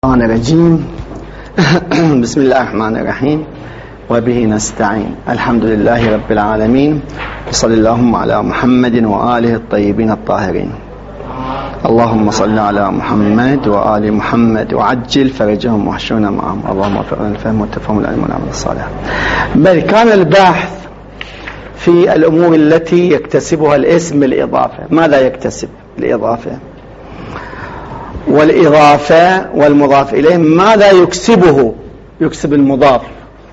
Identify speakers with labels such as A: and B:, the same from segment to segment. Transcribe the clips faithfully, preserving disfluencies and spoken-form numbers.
A: الرحمن الرجيم. بسم الله الرحمن الرحيم وبه نستعين. الحمد لله رب العالمين، وصلى اللهم على محمد وآله الطيبين الطاهرين. اللهم صل على محمد وآل محمد وعجل فرجهم واحشرنا معهم. اللهم وفقنا الفهم والتفهم والعلم والعمل الصالح. بل كان البحث في الأمور التي يكتسبها الاسم الإضافة. ماذا يكتسب الإضافة؟ والإضافة والمضاف إليه ماذا يكسبه؟ يكسب المضاف.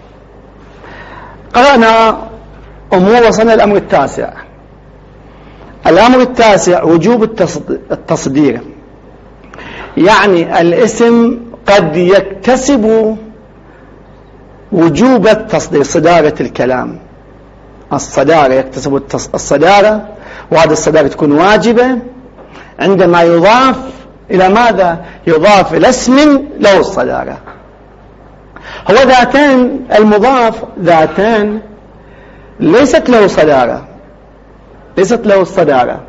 A: قرأنا أمور، وصلنا الأمر التاسع. الأمر التاسع وجوب التصدير، يعني الاسم قد يكتسب وجوب التصدير، صدارة الكلام، الصدارة، يكتسب الصدارة، وهذه الصدارة تكون واجبة عندما يضاف إلى ماذا؟ يضاف إلى اسم له الصدارة. هو ذاتان، المضاف ذاتان ليست له صدارة، ليست له الصدارة،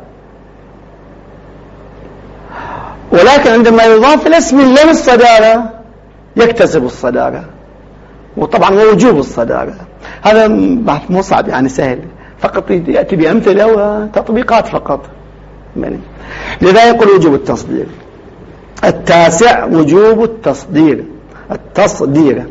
A: ولكن عندما يضاف إلى اسم له الصدارة يكتسب الصدارة، وطبعا وجوب الصدارة. هذا بحث مو صعب، يعني سهل، فقط يأتي بأمثلة وتطبيقات فقط. لذا يقول وجوب التصدير. التاسع وجوب التصدير، التصدير،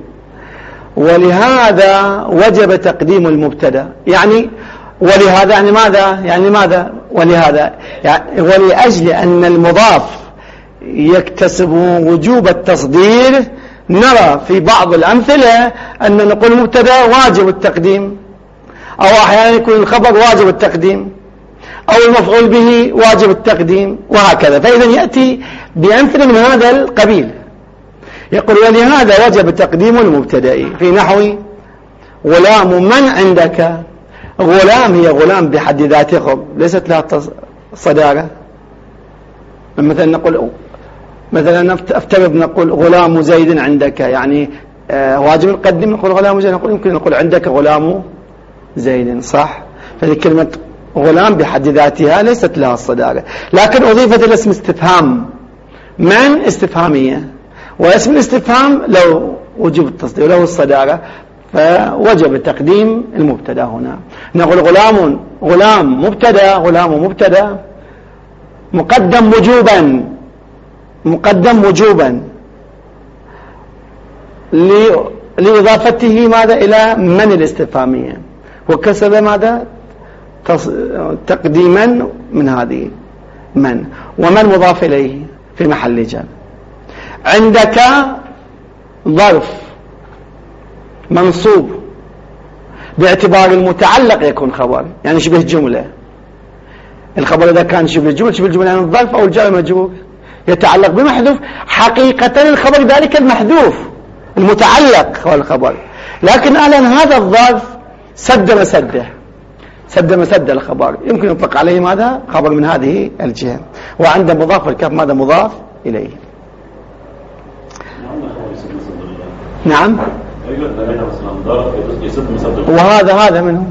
A: ولهذا وجب تقديم المبتدا. يعني ولهذا يعني ماذا؟ يعني ماذا ولهذا؟ يعني ولأجل أن المضاف يكتسب وجوب التصدير، نرى في بعض الأمثلة أن نقول مبتدا واجب التقديم، أو أحيانا يكون الخبر واجب التقديم، أو المفعول به واجب التقديم، وهكذا. فإذا يأتي بأمثلة من هذا القبيل. يقول ولهذا وجب تقديم المبتدأ في نحو غلام من عندك. غلام هي غلام بحد ذاته، ليست لها صدارة. مثلا نقول، مثلا افترض نقول غلام زيد عندك، يعني آه واجب نقدم، نقول غلام زيد، نقول يمكن نقول عندك غلام زيد، صح؟ فهذه كلمة غلام بحد ذاتها ليست لها الصدارة، لكن أضيفت إلى اسم استفهام من استفهامية، واسم الاستفهام لو وجب التصدير له الصدارة، فوجب تقديم المبتدا هنا. نقول غلام، غلام مبتدا، غلام مبتدا مقدم وجوبا، مقدم وجوبا لإضافته ماذا؟ إلى من الاستفهامية، وكسب ماذا؟ تقديما من هذه من، ومن مضاف إليه في محل جر. عندك ظرف منصوب باعتبار المتعلق يكون خبر، يعني شبه جملة. الخبر إذا كان شبه جملة، شبه الجملة يعني الظرف أو الجار المجرور يتعلق بمحذوف، حقيقة الخبر ذلك المحذوف المتعلق هو الخبر، لكن أعلن هذا الظرف سد مسده، سد مسد الخبر، يمكن يطلق عليه ماذا؟ خبر من هذه الجهة. وعند مضاف الكاف ماذا؟ مضاف إليه. نعم. وهذا هذا منه.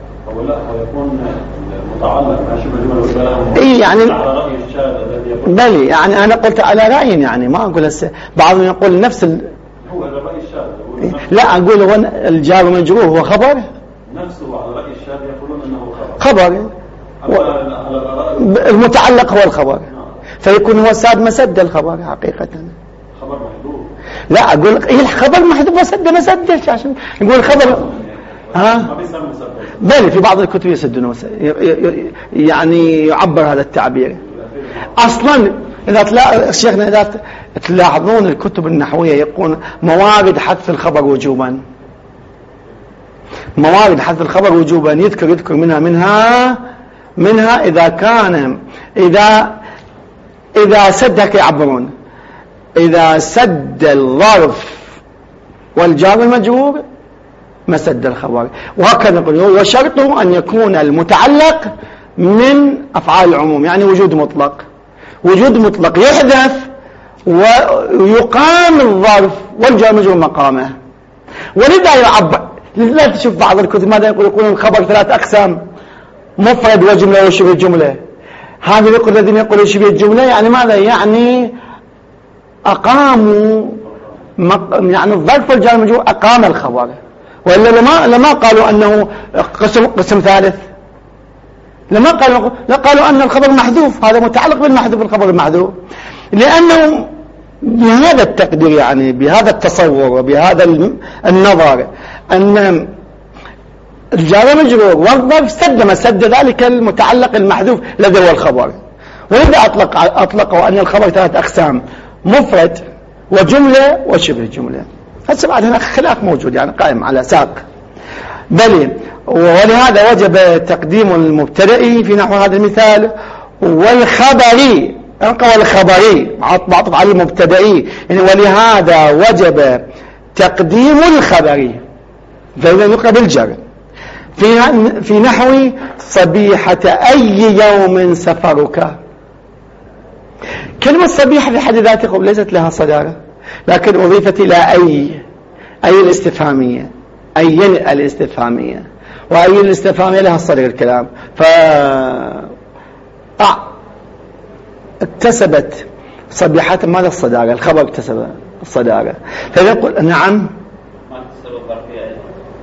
A: اي يعني بل يعني انا قلت على رأي، يعني ما اقول هسه بعضهم يقول نفس ال...
B: هو الرأي الشاذ.
A: لا اقول هو الجار والمجرور هو خبر
B: نفسه، على رأي الشاذ يقولون انه خبر،
A: خبر و... المتعلق هو الخبر، فيكون هو ساد مسد الخبر حقيقة.
B: خبر محذوف.
A: لا اقول ايه الخبر محذوف وسد مسد، عشان نقول الخبر ها بل في بعض الكتب يسدون، يعني يعبر هذا التعبير. اصلا اذا تلا شيخنا اذا تلاحظون الكتب النحوية يقول موارد حذف الخبر وجوبا، موارد حذف الخبر وجوبا، يذكر يذكر منها منها منها إذا كان إذا إذا سدك يعبرون إذا سد الظرف والجار المجرور مسد الخبر، وهكذا نقول. وشرطه أن يكون المتعلق من أفعال العموم، يعني وجود مطلق، وجود مطلق يحذف ويقام الظرف والجار المجرور مقامه. ولذا يعبر، لا تشوف بعض الكتب ماذا يقول؟ يقولون الخبر ثلاث أقسام، مفرد وجملة وشبه جملة. هذا يقول الذين يقولون شبه الجملة يعني ماذا؟ يعني أقاموا يعني الظرف والجار والمجرور أقام الخبر، وإلا لما لما قالوا أنه قسم قسم ثالث، لما قالوا لا قالوا أن الخبر محذوف، هذا متعلق بالمحذوف الخبر المحذوف، لأنه بهذا التقدير يعني بهذا التصور وبهذا النظر أن الجار والمجرور والظرف سد ما سد ذلك المتعلق المحذوف الذي هو الخبر. وإذا أطلق أطلقوا أن الخبر ثلاث أقسام: مفرد وجملة وشبه جملة. هسه بعد هناك خلاف موجود يعني قائم على ساق، بل ولهذا وجب تقديم المبتدئ في نحو هذا المثال والخبري، أنقى والخبري معطف على المبتدئي يعني، ولهذا وجب تقديم الخبري فإذا يقرأ بالجر في في نحو صبيحة أي يوم سفرك. كلمة صبيحة في حد ذاتها ليست لها صدارة، لكن أضيفت إلى أي أي الاستفهامية، أي الاستفهامية، وأي الاستفهامية لها صدر الكلام، ف اكتسبت صبيحة ماذا الصدارة، الخبر اكتسب الصدارة، فيقول نعم
B: ما تكتسب الظرفية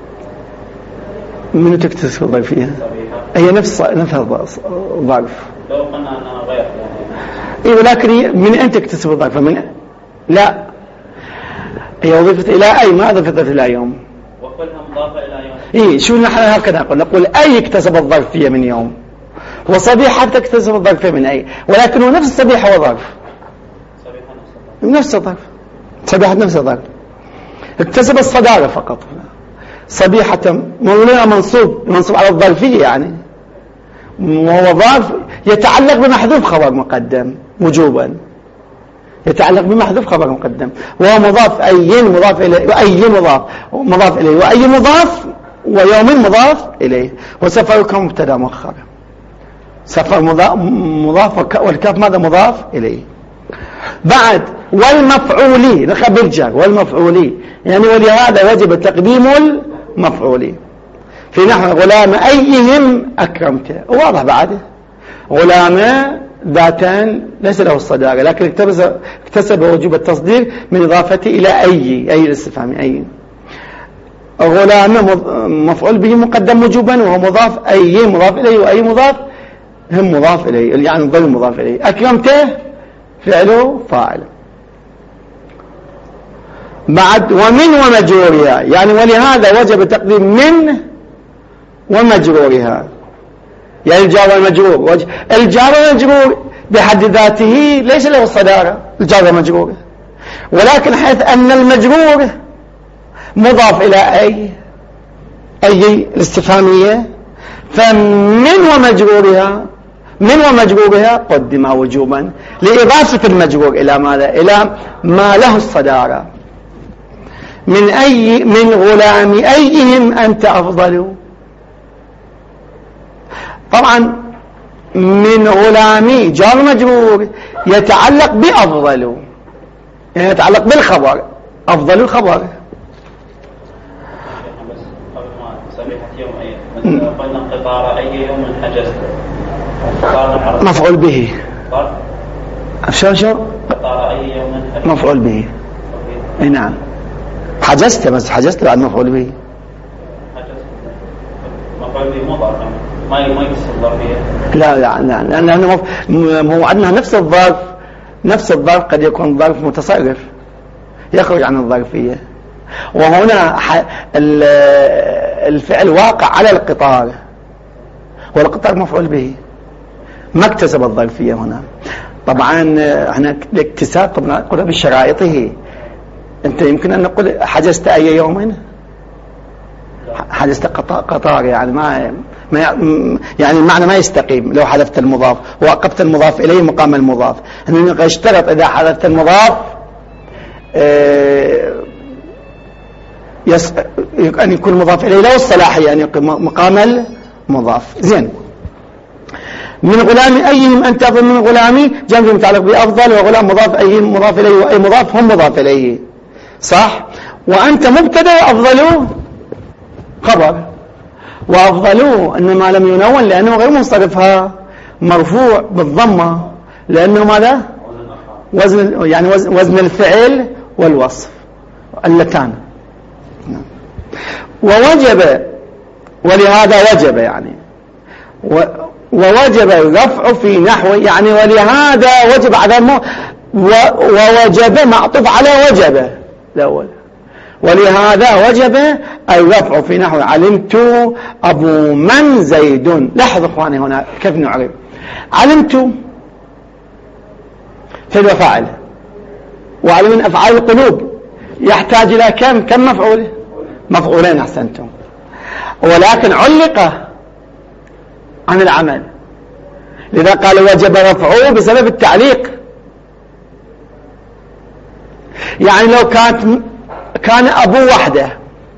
A: من تكتسب الظرفية هي نفس نفس الظرف،
B: لو قلنا أنها غير يعني
A: إيه، ولكن من أين تكتسب الظرف؟ من لا هي أضيفت إلى أي، ما أضيفت إلى يوم،
B: وكلها مضافة إلى يوم.
A: إيه شو نحن هكذا نقول نقول أي اكتسب الظرفية من يوم، وصبيحة تكتسب الظرفية من أي، ولكن هو نفس الصبيحة وظرف،
B: صبيحة نفس الظرف،
A: نفس الظرف، صبيحة نفس الظرف، اكتسب الصدارة فقط. صبيحة مولى منصوب منصوب على الظرفية يعني، وهو ظرف يتعلق بمحذوف خبر مقدم وجوبا، يتعلق بمحذوف خبر مقدم، وهو مضاف أي مضاف إليه وأي مضاف مضاف إليه وأي مضاف ويوم مضاف إليه، وسفرك مبتدا مؤخر، سفر مضاف, مضاف والكاف ماذا مضاف إليه. بعد والمفعولي نخبر الجار والمفعولي يعني، ولهذا وجب تقديم المفعولي في نحو غلام أيهم أكرمته. واضح بعده غلام ذاتان ليس له الصدارة، لكن اكتسب, اكتسب وجوب التصدير من إضافته إلى أي أي الاستفهام أي. غلام مفعول به مقدم وجوبا وهو مضاف، أي مضاف إليه وأي مضاف هم مضاف إليه يعني ضمن مضاف إليه. أكرمته فعله فاعل. بعد ومن ومجرورها يعني، ولهذا وجب تقديم من ومجرورها يعني الجار والمجرور. الجار والمجرور بحد ذاته ليس له الصدارة الجار والمجرور، ولكن حيث أن المجرور مضاف إلى أي أي الاستفهامية، فمن ومجرورها من ومجرورها قدم وجوبا لإضافة المجرور إلى ماذا؟ إلى ما له الصدارة. من أي من غلام أيهم أنت أفضل. طبعا من غلامي جار مجرور يتعلق بأفضل يعني يتعلق بالخبر، أفضل الخبر.
B: بس قبل ما صبيحة يوم أي قلنا قطار أي يوم حجزت
A: مفعول به. شو شو
B: قطار أي يوم حجزت
A: مفعول به. اي نعم حجزت، بس حجزت بعد مفعول به.
B: حجزت مفعول به مضاف ما ما يكسر الظرفية.
A: لا لا لا لأنه هو عندنا نفس الظرف، نفس الظرف قد يكون ظرف متصرف يخرج عن الظرفية، وهنا الفعل واقع على القطار والقطار مفعول به ما اكتسب الظرفية هنا. طبعا احنا الاكتساب طبعا قلنا بشرائطه. انت يمكن ان نقول حجزت اي يوم، حجزت قطار يعني ما ما يعني المعنى ما يستقيم لو حذفت المضاف ووقفت المضاف اليه مقام المضاف. انه يشترط اذا حذفت المضاف يس ان يكون مضاف اليه له الصلاحيه يعني مقام المضاف. زين. من غلام أيهم أنت أفضل من غلامي جمع متعلق بأفضل، وغلام مضاف أيهم مضاف إليه وأي مضاف هم مضاف إليه صح. وأنت مبتدأ وأفضلوا خبر، وأفضلوا إنما لم ينون لأنه غير منصرفها مرفوع بالضمة لأنه ماذا وزن يعني وزن الفعل والوصف اللتان. ووجب ولهذا وجب يعني ووجب الرفع في نحو يعني ولهذا وجب عدم ووجب معطوف على وجب الأول ولهذا وجب الرفع في نحو علمت أبو من زيد. لاحظوا اخواني هنا كيف نعرف علمت فعل وفاعل وعلم من أفعال القلوب يحتاج إلى كم كم مفعول مفعولين أحسنتم ولكن علق عن العمل لذا قال وجب رفعه بسبب التعليق. يعني لو كانت كان أبو وحده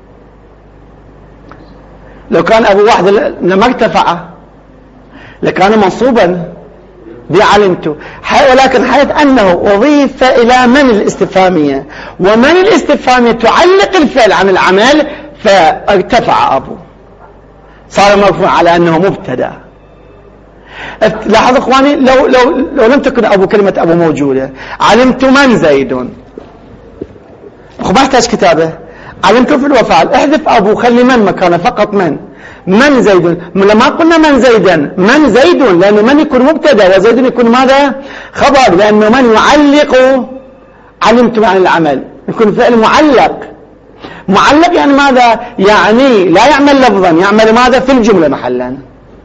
A: لو كان أبو وحده لما ارتفع لكان منصوبا بعلمته ولكن حيث أنه أضيف إلى من الاستفهامية ومن الاستفهامية تعلق الفعل عن العمل فارتفع أبو صار مرفوع على أنه مبتدأ. لاحظوا اخواني لو, لو, لو لم تكن أبو كلمة أبو موجودة علمت من زيد أخو ما احتاج كتابة علمت في الوفعل احذف أبو خلي من مكانه فقط من من زيد لما قلنا من زيدا من زيد لأنه من يكون مبتدا وزيد يكون ماذا خبر لأنه من يعلق علمت عن العمل يكون فعل معلق معلق يعني ماذا يعني لا يعمل لفظا يعمل ماذا في الجملة محلا.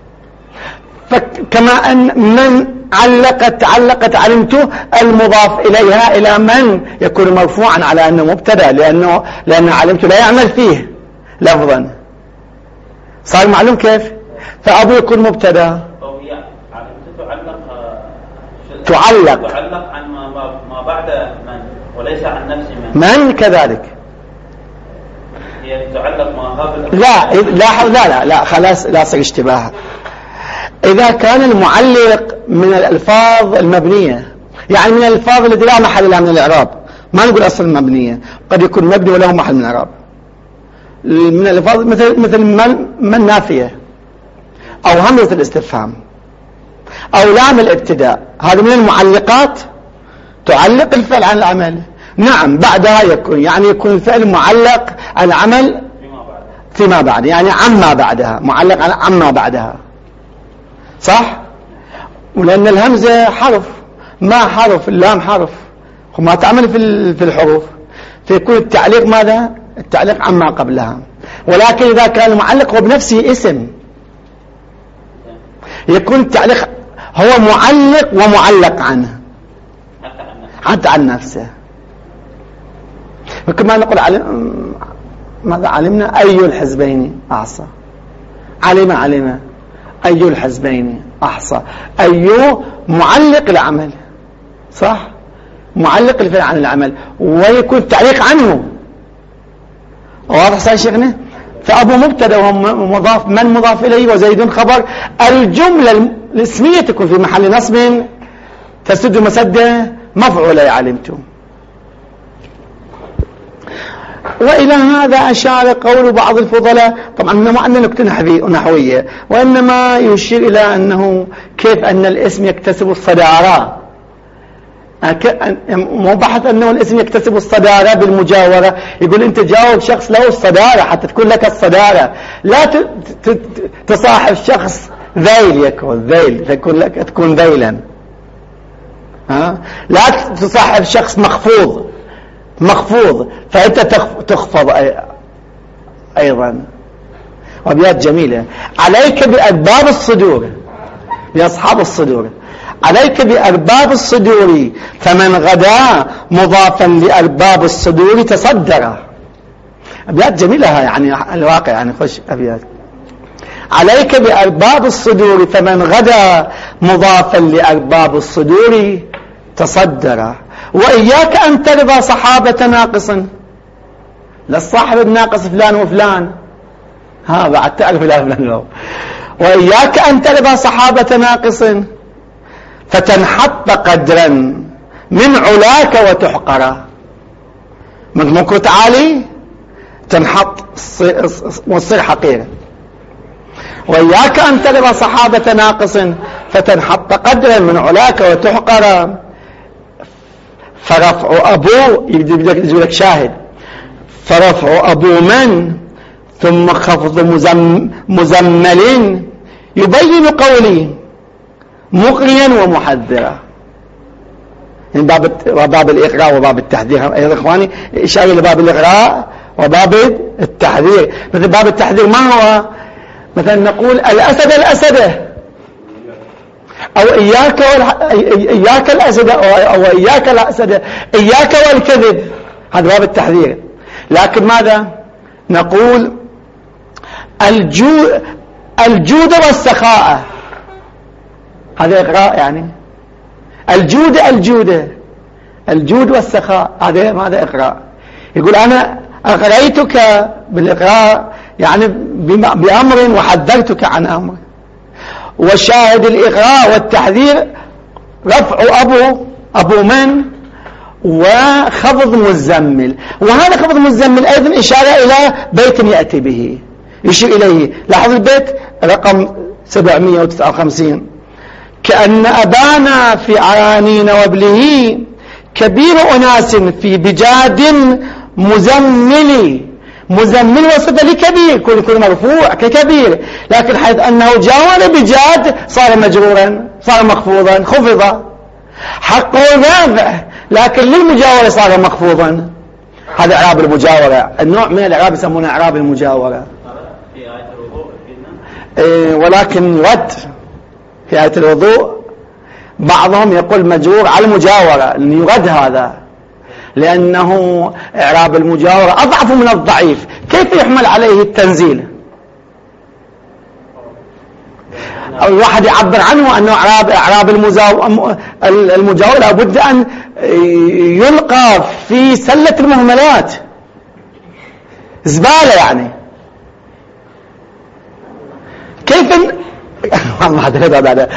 A: فكما أن من علقت علقت علمت المضاف إليها إلى من يكون مرفوعا على أنه مبتدا لأنه لأن علمت لا يعمل فيه لفظا صار معلوم كيف فأبو يكون مبتدا تعلق
B: تعلق عن ما بعد من وليس عن نفس من
A: من كذلك
B: هي تعلق ما قبل
A: لا لا لا لا, لا خلاص لا صار اشتباه. إذا كان المعلق من الألفاظ المبنية يعني من الألفاظ التي لا محل لها من الإعراب ما نقول أصل المبنية قد يكون مبني وله محل من الإعراب من الألفاظ مثل مثل من, من نافية أو همزة الاستفهام أو لام الابتداء هذا من المعلقات تعلق الفعل عن العمل. نعم بعدها يكون يعني يكون الفعل معلق عن العمل فيما بعد يعني عما بعدها معلق عن عما بعدها صح ولأن الهمزة حرف ما حرف اللام حرف وما تعمل في في الحروف فيكون التعليق ماذا التعليق عما قبلها. ولكن إذا كان المعلق هو بنفسه اسم يكون التعليق هو معلق ومعلق عنه حتى عن نفسه. وكما نقول علم ماذا علمنا أي الحزبين أحصى علم علم أي الحزبين أحصى أي معلق العمل صح معلق الفعل عن العمل ويكون التعليق عنه واضح صحيح شيخنا. فأبو مبتدا ومضاف من مضاف إليه وزيد خبر الجملة الاسمية تكون في محل نصب تسد مسد مفعول علمتم. وإلى هذا أشار قول بعض الفضلاء طبعا ما عندنا نكتة نحوية وإنما يشير إلى أنه كيف أن الاسم يكتسب الصدارة مو بحث أنه الاسم يكتسب الصدارة بالمجاورة يقول أنت جاوب شخص له الصدارة حتى تكون لك الصدارة لا تصاحب شخص ذيل يكون ذيل فيكون لك تكون ذيلا ها لا تصاحب شخص مخفوض مخفوض فأنت تخفض أيضا. وأبيات جميلة عليك بأرباب الصدور يا أصحاب الصدور عليك بأرباب الصدور فمن غدا مضافا لأرباب الصدور تصدر. أبيات جميلة يعني الواقع يعني خش أبيات عليك بأرباب الصدور فمن غدا مضافا لأرباب الصدور تصدر. وإياك أن ترضى صحابة ناقص للصاحب الناقص فلان وفلان ها بعد تعرف لا فلان لو. وإياك أن ترضى صحابة ناقص فتنحط قدرا من علاك وتحقر. ممكن عالي تنحط وتصير حقير. وإياك أن ترضى صحابة ناقص فتنحط قدرا من علاك وتحقر فرفع أبو يجيب لك شاهد، فرفع أبو من ثم خفض مزم مزمل يبين قولي مقريا ومحذرا. يعني باب وباب الإقراء وباب التحذير أيها إخواني إشارة لباب الإقراء وباب التحذير. مثل باب التحذير ما هو؟ مثلا نقول الأسد الأسد، أو إياك إياك الأسد، أو إياك الأسد، إياك والكذب، هذا باب التحذير. لكن ماذا نقول؟ الجود الجود والسخاء، هذا إقراء. يعني الجود الجود الجود والسخاء، هذا ماذا؟ إقراء. يقول أنا أقريتك بالإقراء يعني بأمر وحذرتك عن أمر. وشاهد الإقراء والتحذير رفع أبو أبو من وخفض مزمل. وهذا خفض مزمل أيضا إشارة إلى بيت يأتي به، يشير إليه. لاحظ البيت رقم سبعمائة وتسعة وخمسين: كأن أبانا في عرانين وابله كبير أناس في بجاد مزمل. مزمل وصف لكبير، كل كل مرفوع ككبير، لكن حيث أنه جاور بجاد صار مجرورا، صار مخفوضا، خفض. حقه رافع لكن للمجاورة صار مخفوضا. هذا إعراب المجاورة، النوع من الإعراب يسمونه إعراب المجاورة. إيه ولكن رد في آية الوضوء بعضهم يقول مجرور على المجاورة، يرد هذا لأنه إعراب المجاورة أضعف من الضعيف. كيف يحمل عليه التنزيل؟ أو الواحد يعبر عنه أنه إعراب إعراب المجاورة لابد أن يلقى في سلة المهملات، زبالة يعني. كيف هذا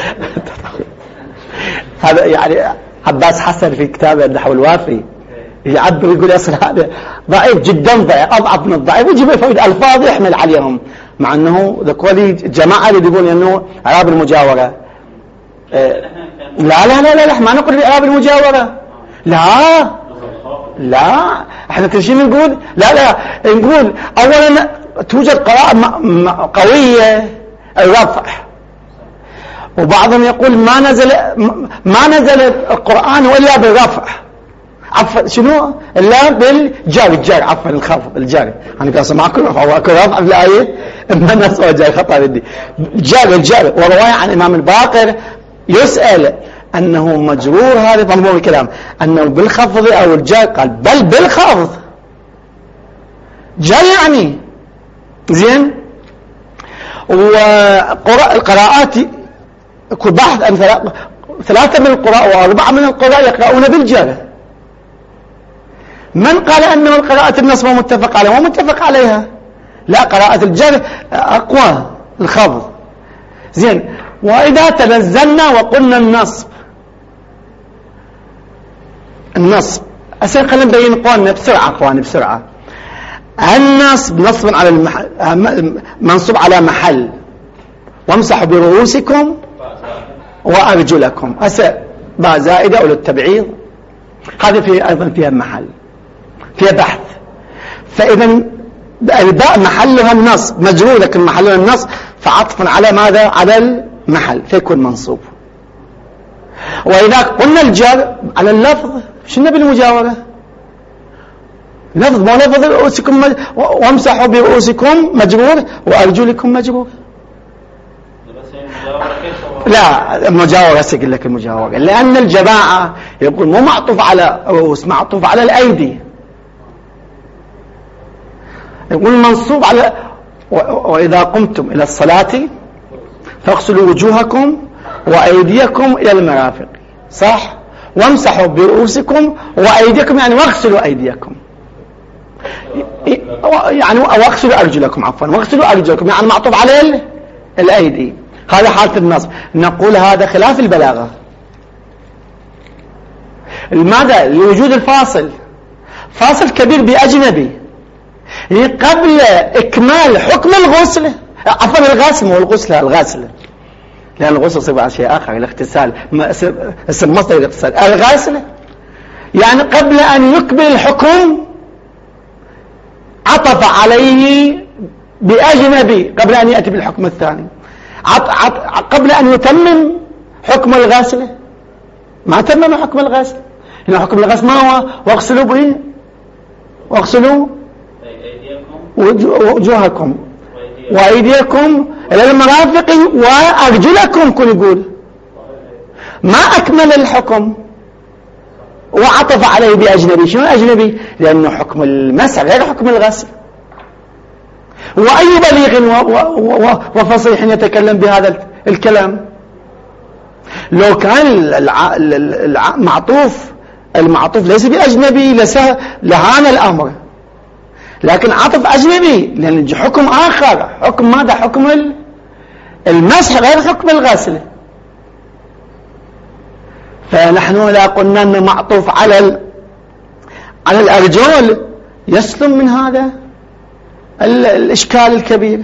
A: هذا يعني عباس حسن في كتابه النحو الوافي يعبر يقول اصل هذا ضعيف جدا، ضعيف اضعف من الضعيف، ويجيب الفاظ يحمل عليهم، مع انه ذكولي جماعه اللي يقولون انه اعراب المجاوره. اه لا لا لا لا ما نقول اعراب المجاوره، لا لا احنا كل شيء نقول لا لا نقول اولا توجد قراءه قويه الرفع، وبعضهم يقول ما نزل ما نزل القرآن إلا بالرفع، عفوا شنو إلا بالجر، الجر عفوا الخفض الجر. أنا قاصد معكم رفع وأكو رفع في الآية ما الناس جاي خطأ بدي جر الجر. ورواية عن الإمام الباقر يسأل أنه مجرور، هذا ضمور الكلام أنه بالخفض أو الجر، قال بل بالخفض جر يعني زين. والقراءات يكون بحث عن ثلاثة من القراء وأربعة من القراء يقرؤون بالجر. من قال أنه القراءة النصب متفق عليها ومتفق عليها؟ لا، قراءة الجر أقوى الخفض زين. وإذا تنزلنا وقلنا النصب النصب أسأل خلينا نبين قولنا بسرعة أخواني بسرعة. النصب نصب على المحل، منصوب على محل، وامسحوا برؤوسكم وأرجلكم. أسأل باء زائدة أو للتبعيض، هذه في أيضا فيها محل، فيها بحث. فإذا الباء محلها النصب مجرور، لكن محلها النصب فعطفا على ماذا؟ على المحل فيكون منصوب. وإذا قلنا الجر على اللفظ شنو بالمجاورة؟ لفظ ما لفظ رؤوسكم مج... وامسحوا برؤوسكم مجرور وأرجلكم مجرور. لا المجاورة سيقول لك المجاورة، لأن الجماعة يقول مو معطوف على رؤوس، معطوف على الأيدي. يقول منصوب على و... وإذا قمتم إلى الصلاة فاغسلوا وجوهكم وأيديكم إلى المرافق، صح؟ وامسحوا برؤوسكم وأيديكم يعني واغسلوا أيديكم، يعني واغسلوا أرجلكم عفوا واغسلوا أرجلكم يعني معطوف على الأيدي. هذا حالة النصب. نقول هذا خلاف البلاغة. لماذا؟ لوجود الفاصل، فاصل كبير بأجنبي يعني قبل إكمال حكم الغسل، عفوا الغسل مو الغسل، الغسل لأن الغسل صفة شيء آخر، الاغتسال اسم مصدر الاغتسال، الغسل يعني قبل أن يكمل الحكم عطف عليه بأجنبي قبل أن يأتي بالحكم الثاني. عط عط قبل أن يتمم حكم الغسل ما تمم حكم الغسل. هنا حكم الغسل ما هو؟ واغسلوا به واغسلوا وجوهكم وأيديكم إلى المرافق وأرجلكم. كل يقول ما أكمل الحكم وعطف عليه بأجنبي. شنو أجنبي؟ لأنه حكم المسح غير حكم الغسل. وأي بليغ وفصيح يتكلم بهذا الكلام؟ لو كان المعطوف المعطوف ليس بأجنبي لهان الأمر، لكن عطف أجنبي لأن حكم آخر. حكم ماذا؟ حكم المسح غير حكم الغسل. فنحن لا قلنا أنه معطوف على على الأرجل يسلم من هذا الإشكال الكبير.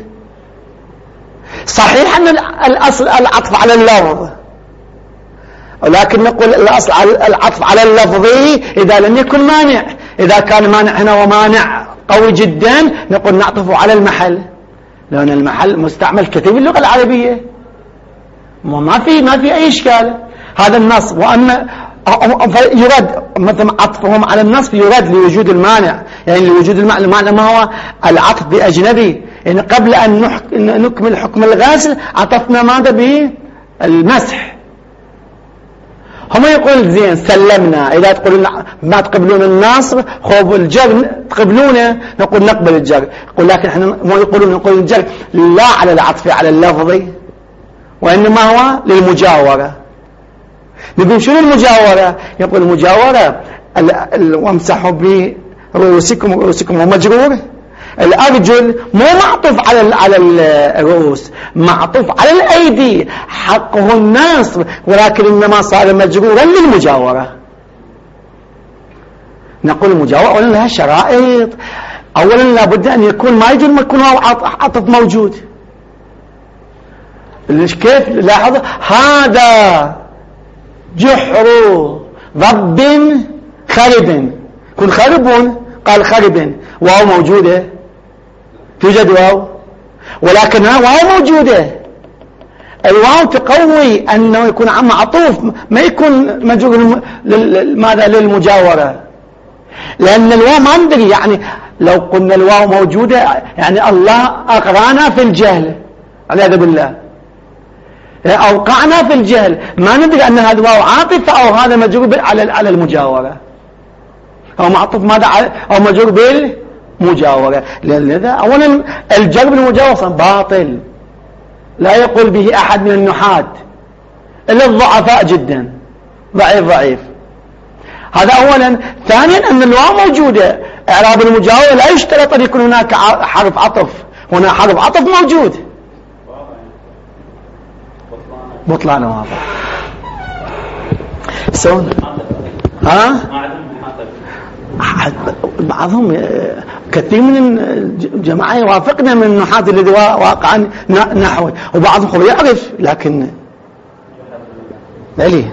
A: صحيح أن الأصل العطف على اللفظ، ولكن نقول الأصل العطف على اللفظ إذا لم يكن مانع. إذا كان مانع هنا ومانع قوي جدا نقول نعطف على المحل، لأن المحل مستعمل كثير باللغة العربية، ما في ما في أي إشكال. هذا النص. وأما يراد مثلا عطفهم على النص يراد لوجود المانع، يعني لوجود المانع. المعنى ما هو؟ العطف بأجنبي. يعني قبل أن نكمل حكم الغسل عطفنا ماذا؟ بالمسح. هم يقول زين سلمنا. إذا تقولون ما تقبلون النصب خوب الجر تقبلونه، نقول نقبل الجر. يقول لكن احنا مو يقولون نقول الجر لا على العطف على اللفظ، وإنما هو للمجاورة. نقول شنو المجاورة؟ يقول المجاورة وامسحوا برؤوسكم ورؤوسكم ومجرور. الأرجل مو معطوف على على الرؤوس، معطوف على الأيدي، حقه النصب، ولكن إنما صار مجرورا للمجاورة. نقول المجاورة أولا لها شرائط. أولا لابد أن يكون ما يجوز ما يكون عطف موجود. كيف؟ لاحظ هذا جحر ضب خرب. كن خربون قال خرب، واو موجودة، توجد واو، ولكنها واو موجودة. الواو تقوي أنه يكون عم معطوف، ما يكون مجرور ماذا؟ للمجاورة. لأن الواو ما ندري، يعني لو قلنا الواو موجودة يعني الله أقرانا في الجهل والعياذ بالله، أوقعنا في الجهل، ما ندري أن هذا واو عاطفة أو هذا مجرور على على المجاورة، أو معطوف ماذا أو مجرور بالمجاورة. لذا أولا الجر بالمجاورة باطل، لا يقول به أحد من النحاة إلا الضعفاء جدا، ضعيف ضعيف. هذا أولا. ثانيا أن الواو موجودة، إعراب المجاورة لا يشترط أن يكون هناك حرف عطف، هنا حرف عطف موجود. بطلان واضح. سون ها بعضهم كثير من الجماعة يوافقنا من النحاة الذي واقعا نحوي، وبعضهم هو يعرف لكن ليه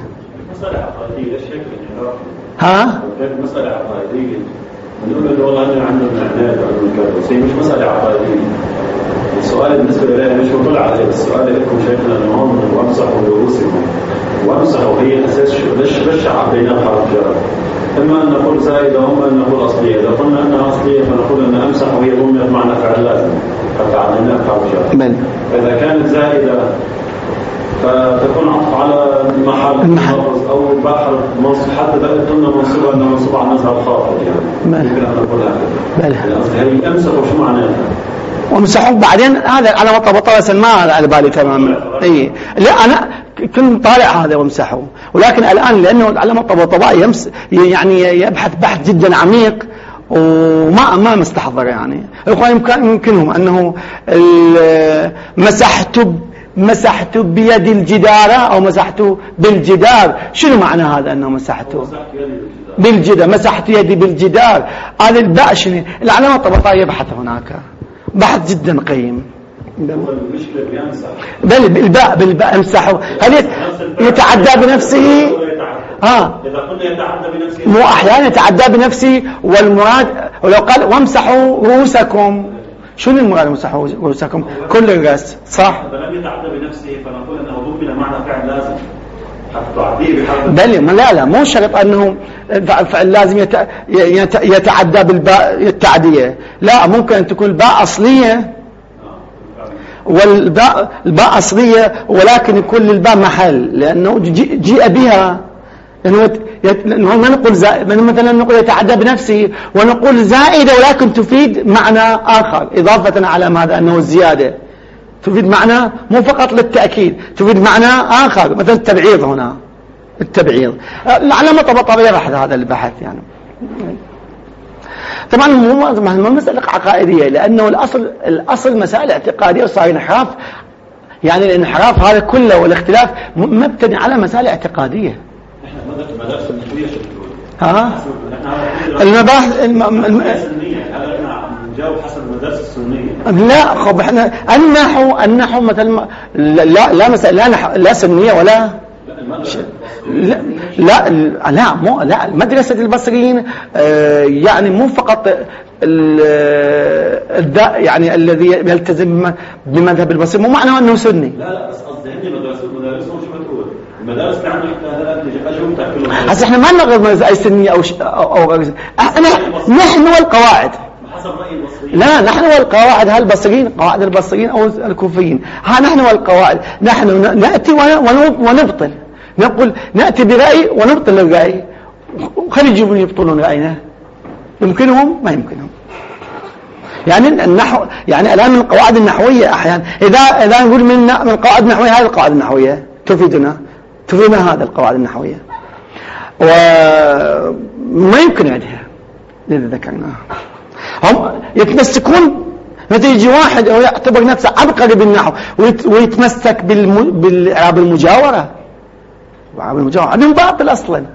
A: ها
C: مسألة عقائدية. نقول له والله أنا عنده معناه بس هي مش مسألة عقائدية. السؤال بالنسبة لي مش مطلع عليه، السؤال لكم شيخنا المهم وامسحوا برؤوسكم. وامسحوا هي أساس ليش ليش عطينا حرف جر؟ إما أن نقول زائدة وإما أن نقول أصلية. إذا قلنا أنها أصلية فنقول أن أمسح وهي ضمنت معنى فعل لازم حتى عطيناها حرف جر. فإذا كانت زائدة فتكون عطف على محل المحفظ أو بحر منصب، حتى ذلك قلنا منصوبة أنه منصوب على مذهب خاطئ، يعني يمكن أن نقول هكذا. يعني أمسح وشو معناها؟
A: ومسحوك بعدين هذا على مطبطة ما على بالي تماما. اي لا انا كنت طالع هذا ومسحوا، ولكن الان لانه على مطبطة يمس يعني يبحث بحث جدا عميق وما ما مستحضر. يعني الاخوان يمكن يمكنهم انه مسحت مسحت بيد الجدار او مسحت بالجدار. شنو معنى هذا انه مسحت بالجدار؟ مسحت يدي بالجدار. هذا الباء شنو؟ العلامة الطبقية يبحث هناك بحث جدا قيم.
C: المشكلة بيمسح
A: بل بالباء بالباء امسحوا، هل يتعدى بنفسه؟ ها
C: إذا قلنا يتعدى بنفسه
A: مو أحيانا يتعدى بنفسه، والمراد ولو قال وامسحوا رؤوسكم، شنو المراد وامسحوا رؤوسكم؟ كل الرأس، صح؟
C: إذا لم يتعدى بنفسه فنقول أنه ضمن معنى فعل لازم حتى تعديه بحرف.
A: بل لا لا مو شرط أنه فعل لازم يتعدى بالباء التعدية، لا ممكن أن تكون الباء أصلية والباء الباء أصلية ولكن يكون للباء محل لأنه جيء بها، لأنه ما نقول زائد، مثلا نقول يتعدى بنفسه ونقول زائدة ولكن تفيد معنى آخر إضافة على ماذا أنه الزيادة تفيد معنى مو فقط للتأكيد، تفيد معنى آخر مثلا التبعيض. هنا التبعيض على ما طبطب يرح هذا البحث يعني. طبعا مو مسألة عقائدية لأنه الأصل الأصل مسائل اعتقادية وصار انحراف، يعني الانحراف هذا كله والاختلاف مبتني على مسائل اعتقادية.
C: المدارس النحوية
A: ها المباحث
C: هذا احنا نجاوب حسب المدارس السنية.
A: لا خب احنا النحو النحو مثلا لا لا مسألة لا نحو لا سنية ولا لا لا لا مو لا مدرسة البصريين آه يعني مو فقط يعني الذي يلتزم بمذهب البصري مو معناه انه سني.
C: لا لا بس قصدي هني مدرسة مدارسهم شو بتقول المدارس اللي عندنا هذا اجوبتها كلهم.
A: هسه احنا ما نغرض اي سنية او ش... او او احنا نحن والقواعد
C: حسب رأي البصريين.
A: لا نحن والقواعد هالبصريين قواعد البصريين او الكوفيين، ها نحن والقواعد نحن نأتي ونبطل، نقول نأتي برأي ونبطل الرأي، وخلي يجيبون يبطلون رأينا، يمكنهم ما يمكنهم. يعني النحو يعني الآن من القواعد النحوية أحيانا إذا إذا نقول من من القواعد النحوية هذه القواعد النحوية تفيدنا تفيدنا هذا القواعد النحوية وما يمكن عندها إذا ذكرناها. هم يتمسكون متى يجي واحد أو يعتبر نفسه عبقري بالنحو ويتمسك بالإعراب المجاورة، إعراب المجاورة عندهم باطل أصلا.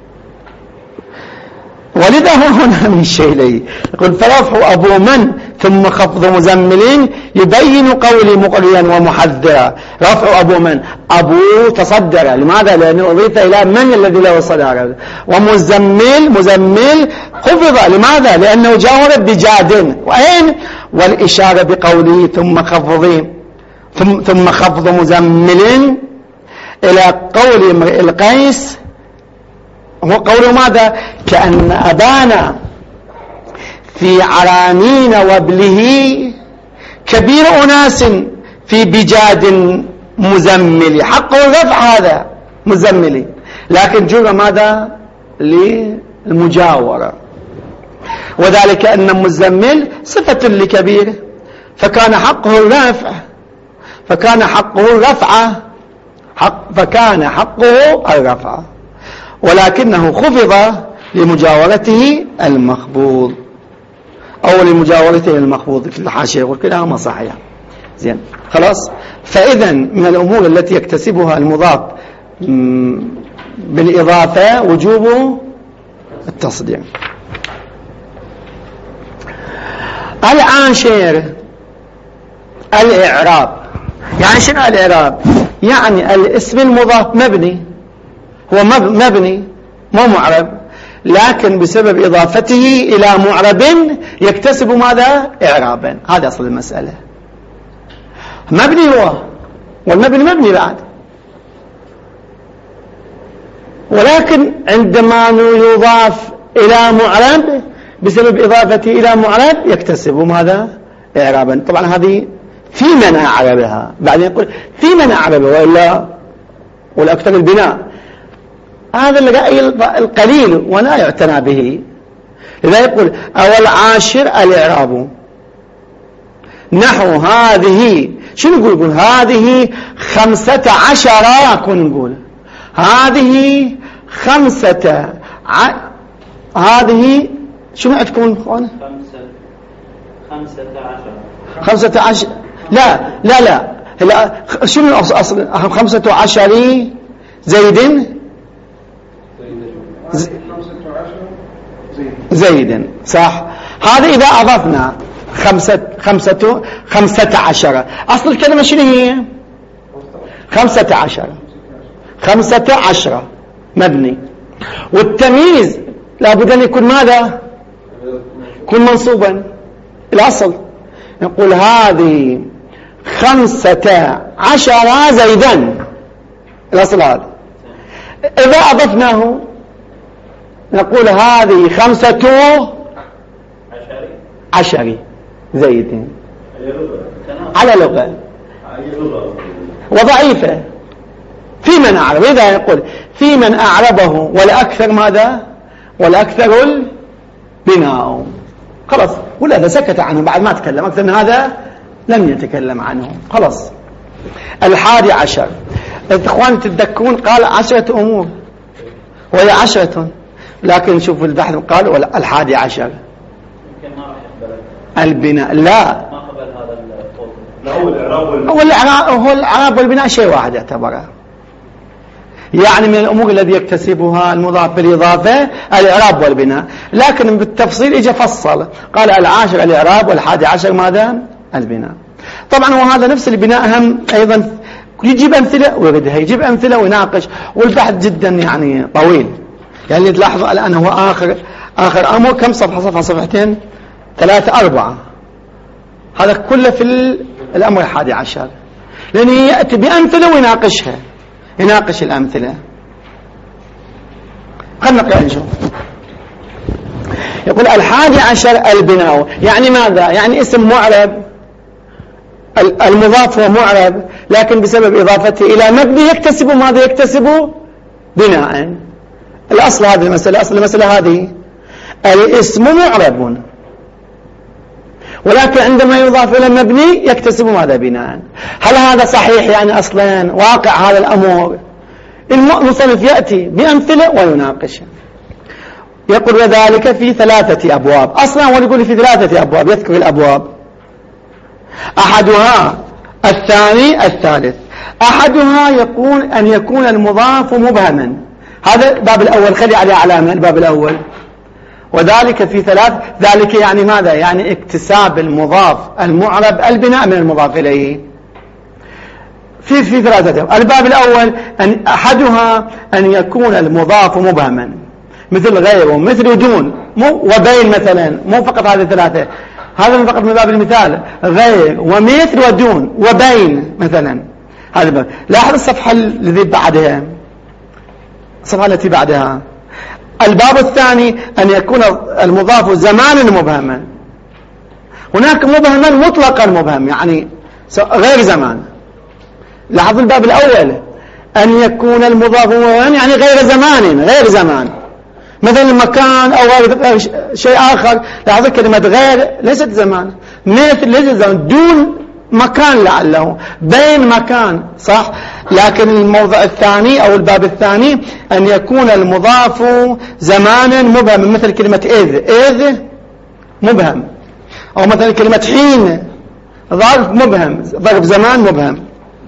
A: ولذا هنا من شيء لي يقول فرفع أبو من ثم خفض مزملين يبين قولي مقريا ومحذرا. رفع أبو من أبو تصدر، لماذا؟ لأنه أضيف إلى من الذي له صدر. ومزمل مزمل خفض، لماذا؟ لأنه جاور بجاد. وأين؟ والإشارة بقوله ثم خفض ثم, ثم خفض مزمل إلى قول امرئ القيس هو قوله ماذا؟ كأن أبانا في عرانين وابله كبير أناس في بجاد مزمل. حقه الرفع هذا مزمل، لكن جرى ماذا؟ للمجاورة، وذلك أن مزمل صفة لكبير فكان حقه الرفع فكان حقه الرفع حق فكان حقه الرفع ولكنه خفض لمجاورته المخفوض أو لمجاورته المخفوض. في الحاشية يقول كلاهما صحيح. زين خلاص. فإذا من الأمور التي يكتسبها المضاف بالإضافة وجوب التصدير. العاشر الإعراب. يعني شنو الإعراب؟ يعني الاسم المضاف مبني، هو مبني مو معرب، لكن بسبب إضافته إلى معرب يكتسب ماذا؟ إعرابا. هذا أصل المسألة. مبني هو، والمبني مبني بعد، ولكن عندما يضاف إلى معرب بسبب إضافته إلى معرب يكتسب ماذا؟ إعرابا. طبعا هذه في من أعربها، بعدين يقول في من أعربها وإلا والأكثر البناء. هذا الرأي القليل ولا يعتنى به. لذا يقول أول عاشر الإعراب نحو هذه. شنو نقول؟ يقول هذه خمسة عشر. كن نقول هذه خمسة ع... هذه شنو عندكم اخوانا؟
B: خمسة خمسة عشر
A: خمسة عشر. لا لا لا لا شنو أصل خمسة عشر زيد زيد صح. هذا إذا أضفنا خمسة خمسة خمسة عشر. أصل الكلمة شنو هي؟ خمسة عشر خمسة عشر مبني، والتمييز لابد أن يكون ماذا؟ يكون منصوبا. الأصل نقول هذه خمسة عشر زيدا، الأصل هذا. إذا أضفناه نقول هذه خمسة عشر زيد على لغة وضعيفة في من أعرب. إذا يقول في من أعربه والأكثر ماذا؟ والأكثر البناء، خلاص. ولا سكت عنه بعد ما تكلم أكثر من هذا لم يتكلم عنه، خلاص. الحادي عشر، إخوان تتذكرون قال عشرة أمور وهي عشرة، لكن شوفوا البحث قال الحادي عشر البناء. لا،
B: ما قبل هذا القول.
C: هو الإعراب
A: هو الإعراب هو الإعراب والبناء شيء واحد يعتبره. يعني من الأمور الذي يكتسبها المضاف بالإضافة الإعراب والبناء، لكن بالتفصيل إجا فصل قال العاشر الإعراب والحادي عشر ماذا؟ البناء. طبعا وهذا نفس البناء هم أيضا يجيب أمثلة ويردها، يجيب أمثلة ويناقش، والبحث جدا يعني طويل. يعني تلاحظوا الآن هو آخر آخر أمر كم صفحة؟ صفحة صفحتين ثلاثة أربعة، هذا كله في الأمر الحادي عشر، لأنه يأتي بأمثلة ويناقشها، يناقش الأمثلة. خلنا نقرأ نشوف. يقول الحادي عشر البناء، يعني ماذا؟ يعني اسم معرب، المضاف هو معرب لكن بسبب إضافته إلى مبني يكتسب ماذا؟ يكتسب بناء. الأصل هذه المسألة، أصل المسألة هذه الاسم معرب، ولكن عندما يضاف إلى المبني يكتسب ماذا؟ بناء. هل هذا صحيح؟ يعني أصلا واقع هذا الأمر؟ المصنف يأتي بأمثلة ويناقشها. يقول وذلك في ثلاثة أبواب. أصلا هو يقول في ثلاثة أبواب، يذكر الأبواب. أحدها الثاني الثالث. أحدها يكون أن يكون المضاف مبهما، هذا الباب الأول، خلي عليه علامة الباب الأول. وذلك في ثلاث، ذلك يعني ماذا؟ يعني اكتساب المضاف المعرب البناء من المضاف إليه في في ثلاثة. الباب الأول أن أحدها أن يكون المضاف مبهما، مثل غيره، مثل دون، مو وبين مثلا، مو فقط هذه الثلاثة، هذا فقط من باب المثال، غير ومثل ودون وبين مثلا. هذا باب. لاحظ الصفحة التي بعدها، الصفحة التي بعدها. الباب الثاني أن يكون المضاف زمانا مبهما. هناك مبهما مطلقا مبهم، يعني غير زمان. لاحظ الباب الأول أن يكون المضاف مبهما يعني غير زمان، غير زمان، مثل مكان أو غير شيء آخر. لاحظ كلمة غير ليست زمان، مثل ليست زمان، دون مكان لعله، بين مكان، صح. لكن الموضع الثاني أو الباب الثاني أن يكون المضاف زمانا مبهم، مثل كلمة إذ، إذ مبهم، أو مثل كلمة حين ظرف مبهم، ظرف زمان مبهم.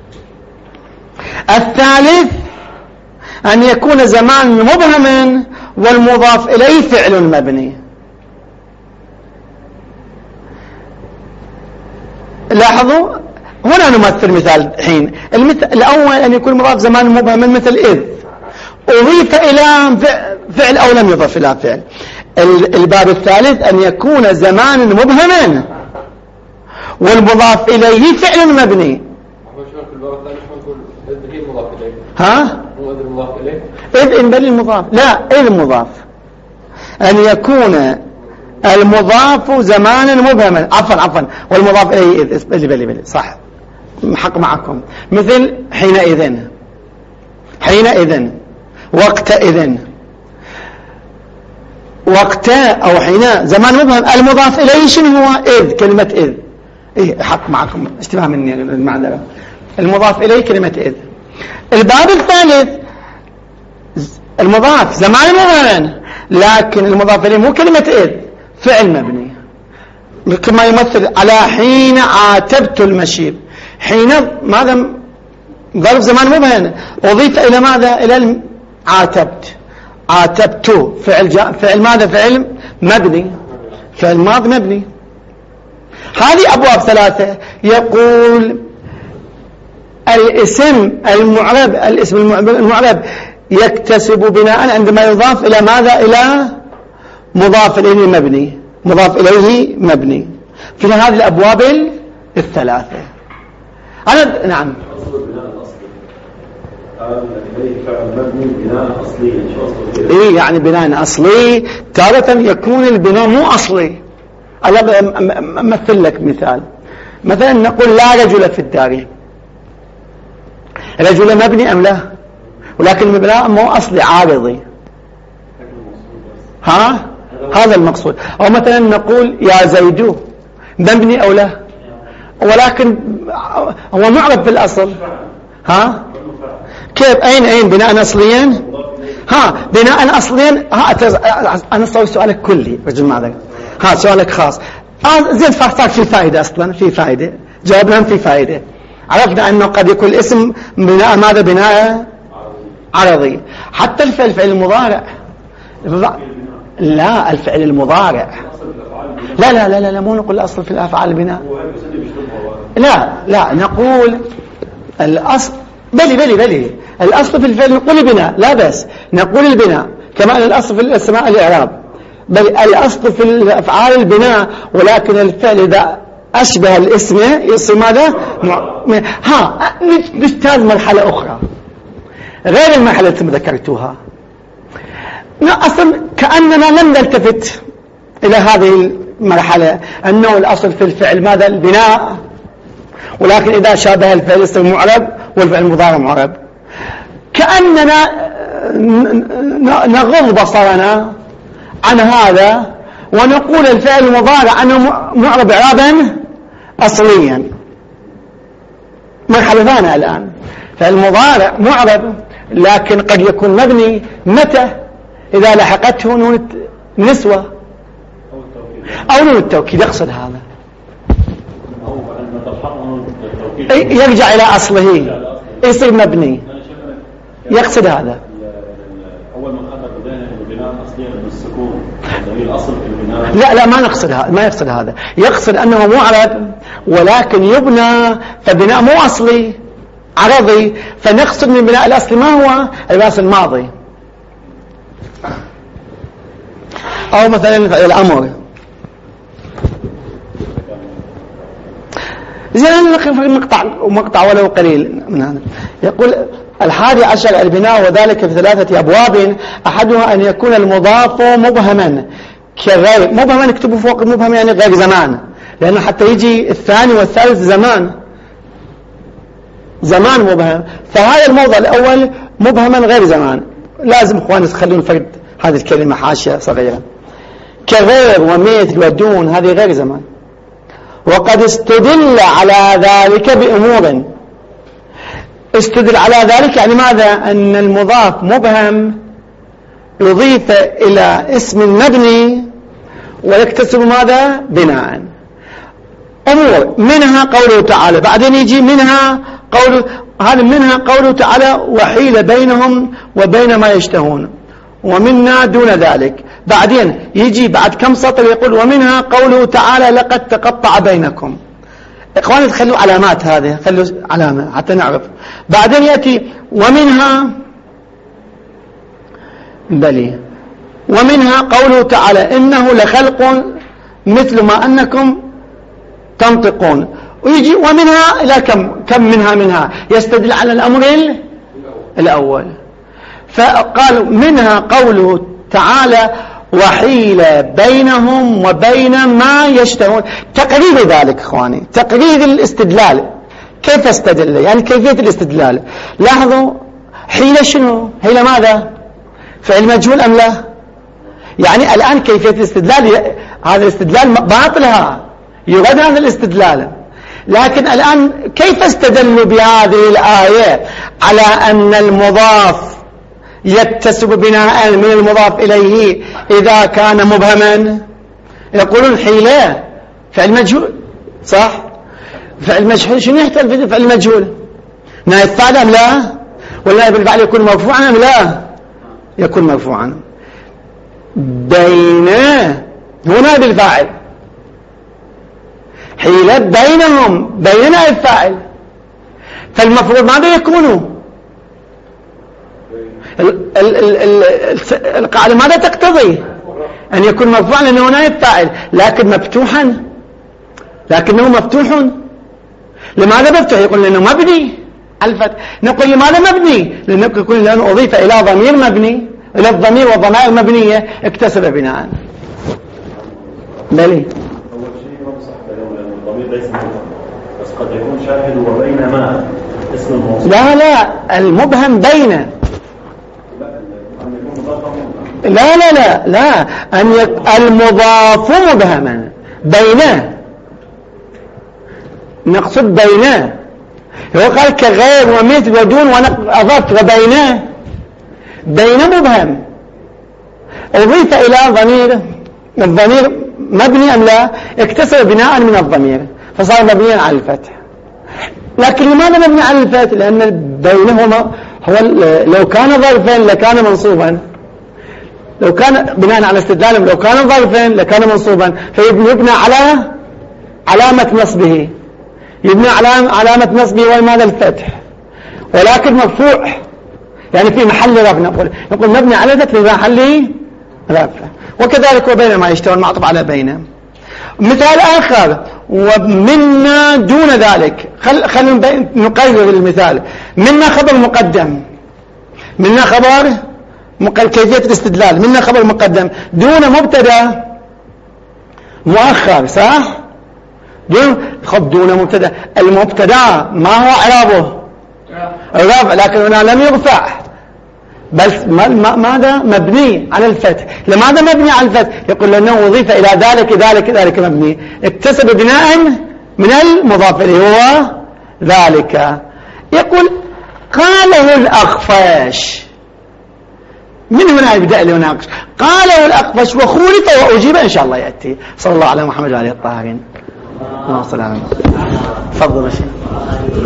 A: الثالث أن يكون زمان مبهما والمضاف إليه فعل مبني. لاحظوا هنا نمثل مثال حين. المثال الأول أن يكون مضاف زمان مبهما مثل إذ أضيف إلى فعل أو لم يضف إلى فعل. الباب الثالث أن يكون زمان مبهما والمضاف إليه فعل مبني. ها؟ إذ إن بل المضاف، لا إذ المضاف. أن يكون المضاف زمانا مبهما، عفوا عفوا والمضاف إليه إذ، بلي بلي بلي صح، حق معكم. مثل حينئذ، حينئذ، وقتئذ، وقت أو حين زمان مبهم. المضاف إليه شنو هو؟ إذ، كلمة إذ. إيه حق معكم، اشتباه مني المعنى. المضاف إليه كلمة إذ. الباب الثالث المضاف زمان مبهم، لكن المضاف إليه مو كلمة إذ، فعل مبني، كما يمثل على حين عاتبت المشيب. حين ماذا؟ ظرف زمان مبهم أضيف إلى ماذا؟ إلى عاتبت، عاتبت فعل جاء، فعل ماذا؟ فعل مبني، فعل ماض مبني. هذه أبواب ثلاثة. يقول الاسم المعرب الاسم المعرب يكتسب بناء عندما يضاف إلى ماذا؟ إلى مضاف إليه مبني، مضاف إليه مبني في هذه الأبواب الثلاثة. أنا نعم إيه يعني بناء أصلي. تارة يكون البناء مو أصلي. أمثل لك مثال. مثلا نقول لا رجل في الدار. رجل مبني أم لا؟ ولكن البناء مو أصلي، عارضي. ها هذا المقصود. أو مثلا نقول يا زيد مبني أو لا، ولكن هو معرب في الأصل. ها كيف؟ أين أين بناء أصليا؟ ها بناء أصليا. ها أنا أسوي سؤالك كلي رجل معذك. ها سؤالك خاص. آه زين فاختار في فائدة أصلا، في فائدة جوابنا في فائدة. عرفنا أنه قد يكون الاسم بناء ماذا؟ بناء عرضي. حتى الفعل الفعل المضارع. لا الفعل المضارع لا لا لا لا مو نقول الأصل في الأفعال البناء. لا لا نقول الأصل بلي بلي بلي الأصل في الفعل نقول البناء، لا بس نقول البناء كما أن الأصل في الأسماء الإعراب، بل الأصل في الأفعال البناء، ولكن الفعل إذا أشبه الاسم يصير ماذا؟ ها نجتاز مرحلة أخرى غير المرحلة التي ذكرتوها. أصلا كأننا لم نلتفت إلى هذه المرحلة، أنه الأصل في الفعل ماذا؟ البناء، ولكن إذا شابه الفعل اسم معرب والفعل المضارع معرب. كأننا نغض بصرنا عن هذا ونقول الفعل المضارع أنه معرب إعرابا أصليا. مرحلة ثانية الآن. فالمضارع معرب لكن قد يكون مبني متى؟ إذا لحقته نون النسوة أو نون التوكيد. يقصد هذا يرجع إلى أصله يصير مبني. يقصد هذا
C: أول ما خطر بدانا البناء أصليا بالسكون الأصل في البناء.
A: لا لا ما نقصد هذا، ما يقصد هذا. يقصد أنه معرب ولكن يبنى، فبناء مو أصلي عرضي، فنقصد من بناء الأصل ما هو؟ الأصل الماضي. أو مثلا الأمر. زين نقف في مقطع ومقطع ولو قليل من هذا. يقول الحادي عشر البناء، وذلك في ثلاثة أبواب. أحدها أن يكون المضاف مبهما كغير مبهما. نكتبه فوق المبهم يعني غير زمان، لأنه حتى يجي الثاني والثالث زمان زمان مبهم. فهذا الموضع الأول مبهما غير زمان. لازم إخواني تخلون فرد هذه الكلمة حاشية صغيرة. كغير ومثل ودون هذه غير زمان. وقد استدل على ذلك بأمور. استدل على ذلك يعني ماذا؟ أن المضاف مبهم يضيف إلى اسم مبني ويكتسب ماذا؟ بناء. أمور منها قوله تعالى، بعدين يجي منها قوله هذا منها قوله تعالى وحيل بينهم وبين ما يشتهون، ومنا دون ذلك. بعدين يجي بعد كم سطر يقول ومنها قوله تعالى لقد تقطع بينكم. إخواني تخلوا علامات، هذه خلوا علامة حتى نعرف. بعدين يأتي ومنها بلي ومنها قوله تعالى إنه لخلق مثل ما أنكم تنطقون. ويجي ومنها إلى كم كم منها منها يستدل على الأمر الأول. فقالوا منها قوله تعالى وحيل بينهم وبين ما يشتهون. تقرير ذلك إخواني، تقرير الاستدلال. كيف استدل؟ يعني كيفية الاستدلال. لاحظوا حيل شنو؟ حيل ماذا؟ فعل مجهول أم لا؟ يعني الآن كيفية الاستدلال، هذا الاستدلال باطلها، يرد هذا الاستدلال. لكن الآن كيف استدلوا بهذه الآية على أن المضاف يكتسب بناء من المضاف إليه إذا كان مبهما؟ يقولون حيلة فعل مجهول، صح؟ فعل مجهول شنو يحتل فعل مجهول؟ نائب فاعل أم لا؟ والنائب الفاعل يكون مرفوعا أم لا؟ يكون مرفوعا. بين هو نائب الفاعل، حيلة بينهم بين نائب فاعل، فالمفروض ماذا يكونوا؟ القاعدة ماذا تقتضي؟ أن يكون مرفوعا لأنه نائب فاعل، لكن مفتوحا، لكنه مفتوح. لماذا مفتوح؟ يقول لأنه مبني على الفتح. نقول لماذا مبني؟ لأنه يقول لأنه أضيف إلى ضمير مبني، إلى الضمير والضمائر مبنية اكتسب بناء. بلي
C: أول شيء ما بصح لأن الضمير ليس مبهم، بس قد يكون شاهد وبينما اسم الموصول.
A: لا لا المبهم بين، لا لا لا لا أن يك... المضاف مبهما بينه، نقصد بينه. هو قال كغير ومثل ودون وأضفت وبينه، بين مبهم أضيف إلى ضمير، الضمير مبني أم لا؟ اكتسب بناء من الضمير فصار مبنيا على الفتح. لكن لماذا مبني على الفتح؟ لأن بينهما هو لو كان ظرفا لكان منصوبا، لو كان بناء على استدلالهم لو كان ظرفا لكان منصوبا، فيبنى على علامة نصبه، يبنى على علامة نصبه وماذا؟ الفتح، ولكن مرفوع يعني في محل رفع. نقول نقول مبني على الفتح في محل رفع. وكذلك وبين ما يشتغل معطف على بينه. مثال آخر ومنا دون ذلك، خل خلينا نقرر المثال. منا خبر مقدم، منا خبر كيفية الاستدلال، منا خبر مقدم دون مبتدا مؤخر، صح؟ دون خب دون مبتدا، المبتدا ما هو اعرابه؟ رفع، لكن هنا لم يرفع، بل ماذا؟ مبني على الفتح. لماذا مبني على الفتح؟ يقول لأنه أضيف إلى ذلك ذلك ذلك مبني، اكتسب بناء من المضاف اللي هو ذلك. يقول قاله الأخفش، من هنا يبدأ لي يناقش. قاله الأخفش وخولف وأجيب إن شاء الله يأتي. صلى الله على محمد وعلى الطاهرين. اللهم صل على محمد. تفضل يا شيخ.